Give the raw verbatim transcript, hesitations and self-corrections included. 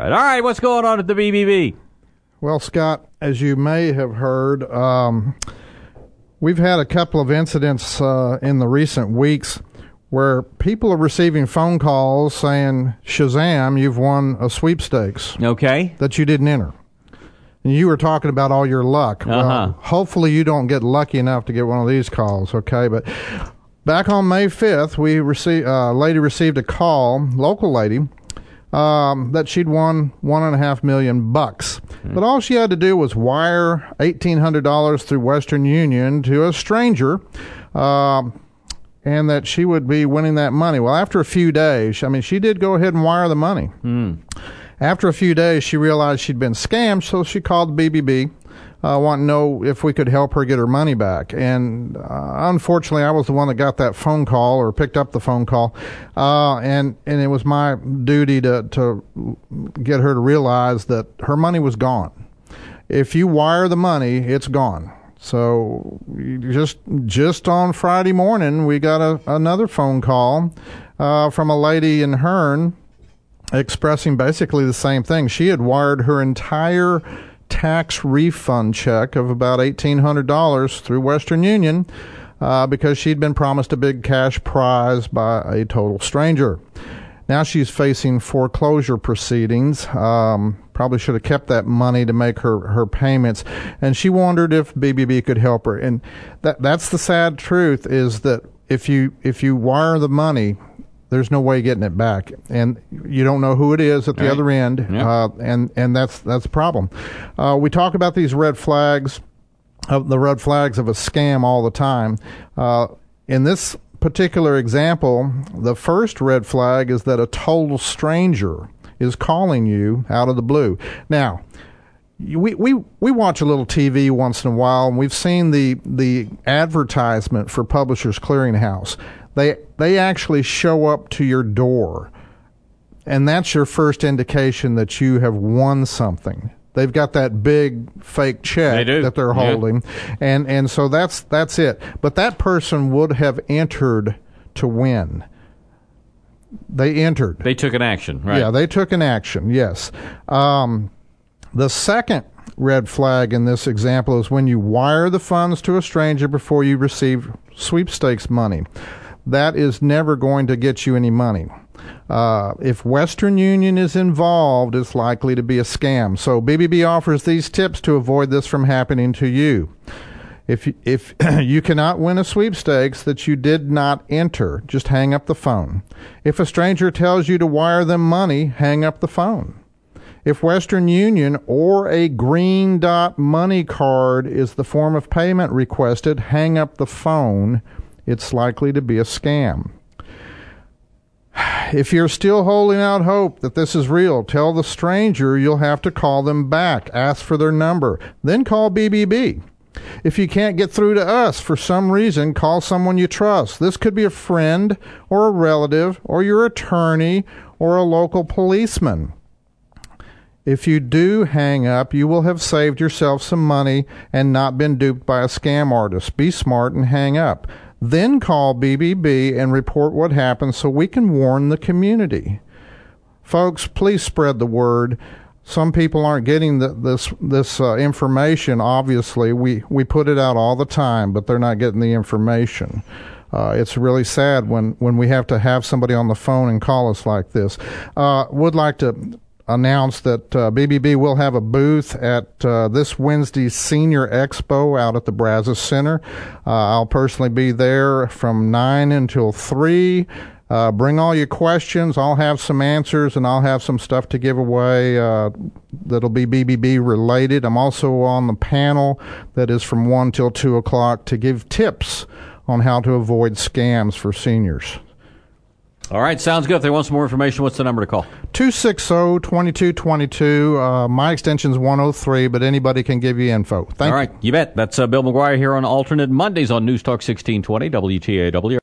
Right. All right, what's going on at the B B B? Well, Scott, as you may have heard, um, we've had a couple of incidents uh, in the recent weeks where people are receiving phone calls saying, Shazam, you've won a sweepstakes. Okay. That you didn't enter. And you were talking about all your luck. Uh-huh. Well, hopefully you don't get lucky enough to get one of these calls, okay? But back on May fifth, we received, uh, a lady received a call, local lady, um, that she'd won one and a half million bucks. Mm. But all she had to do was wire eighteen hundred dollars through Western Union to a stranger, um, and that she would be winning that money. Well, after a few days, I mean, she did go ahead and wire the money. Mm. After a few days, she realized she'd been scammed, so she called the B B B, uh, wanting to know if we could help her get her money back. And uh, unfortunately, I was the one that got that phone call or picked up the phone call, uh, and and it was my duty to to get her to realize that her money was gone. If you wire the money, it's gone. So just just on Friday morning, we got a, another phone call uh, from a lady in Hearn expressing basically the same thing. She had wired her entire tax refund check of about eighteen hundred dollars through Western Union uh, because she'd been promised a big cash prize by a total stranger. Now she's facing foreclosure proceedings. Um, probably should have kept that money to make her, her payments. And she wondered if B B B could help her. And that that's the sad truth, is that if you if you wire the money, there's no way getting it back, and you don't know who it is at the right. other end, yep. uh, and and that's that's the problem. Uh, we talk about these red flags, of the red flags of a scam all the time. Uh, in this particular example, the first red flag is that a total stranger is calling you out of the blue. Now, we we we watch a little T V once in a while, and we've seen the the advertisement for Publishers Clearinghouse. They they actually show up to your door, and that's your first indication that you have won something. They've got that big fake check they that they're holding, yeah. and and so that's that's it. But that person would have entered to win. They entered. They took an action, right? Yeah, they took an action. Yes. Um, the second red flag in this example is when you wire the funds to a stranger before you receive sweepstakes money. That is never going to get you any money. Uh, if Western Union is involved, it's likely to be a scam. So B B B offers these tips to avoid this from happening to you. If you, if you cannot win a sweepstakes that you did not enter, just hang up the phone. If a stranger tells you to wire them money, hang up the phone. If Western Union or a Green Dot money card is the form of payment requested, hang up the phone. It's likely to be a scam. If you're still holding out hope that this is real, tell the stranger you'll have to call them back. Ask for their number. Then call B B B. If you can't get through to us for some reason, call someone you trust. This could be a friend or a relative or your attorney or a local policeman. If you do hang up, you will have saved yourself some money and not been duped by a scam artist. Be smart and hang up. Then call B B B and report what happened so we can warn the community. Folks, please spread the word. Some people aren't getting the, this this uh, information. Obviously, we, we put it out all the time, but they're not getting the information. Uh, it's really sad when, when we have to have somebody on the phone and call us like this. Uh, would like to announce that uh, B B B will have a booth at uh, this Wednesday's Senior Expo out at the Brazos Center. Uh, I'll personally be there from nine until three. Uh, bring all your questions. I'll have some answers, and I'll have some stuff to give away uh, that'll be B B B related. I'm also on the panel that is from one till two o'clock to give tips on how to avoid scams for seniors. All right, sounds good. If they want some more information, what's the number to call? two six zero, two two two two. Uh, my extension's one oh three, but anybody can give you info. Thank you. All right, you bet. That's uh, Bill McGuire here on Alternate Mondays on News Talk sixteen twenty W T A W.